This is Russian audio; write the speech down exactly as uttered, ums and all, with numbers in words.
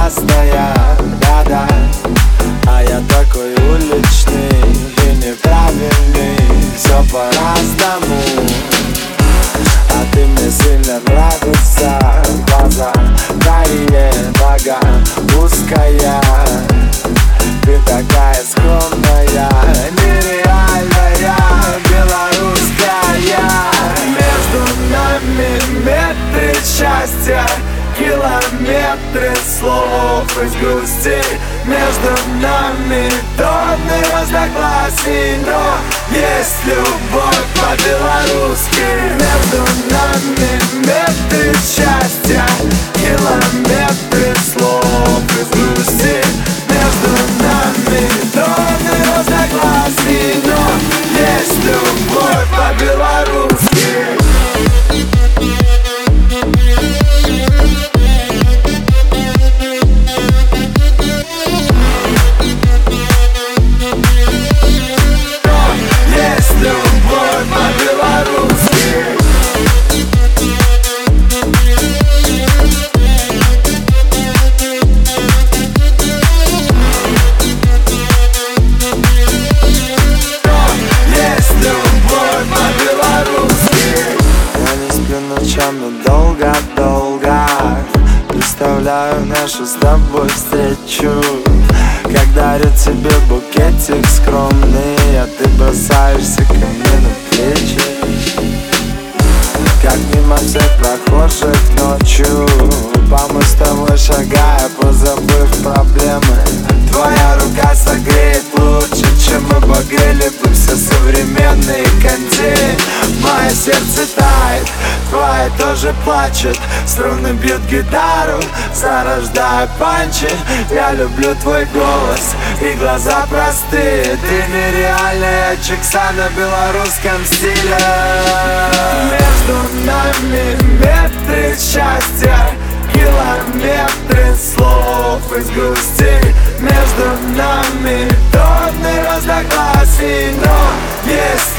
простая, да-да. А я такой уличный и неправильный, все по-разному. А ты мне сильно нравится, глаза карие, нога узкая. Ты такая скромная, нереальная, белорусская. Между нами метры счастья, километры слов из грусти. Между нами тонны разногласий, но есть любовь по-белорусски. Между нами метры счастья, километры слов из грусти. Между нами тонны разногласий, но есть любовь по-белорусски. Ночами долго-долго представляю нашу с тобой встречу, как дарю тебе букетик скромный, а ты бросаешься ко мне на плечи. Как мимо всех прохожих ночью, по мостовой шагая, позабыв проблемы. Твоя рука согреет лучше, чем мы погрели бы все современные кондеи. Мое сердце тает, твое тоже плачет. Струны бьют гитару, зарождая панчи. Я люблю твой голос и глаза простые. Ты нереальная чикса на белорусском стиле. Между нами метры счастья, километры слов из грусти. Между нами тонны разногласий, но есть